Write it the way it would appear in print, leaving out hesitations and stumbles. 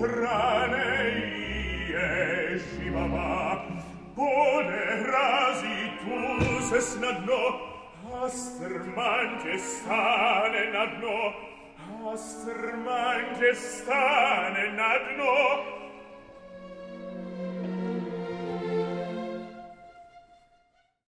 strane je živava, bude razi tu se snadno, a strmanđe stane na dno, a strmanđe stane na dno,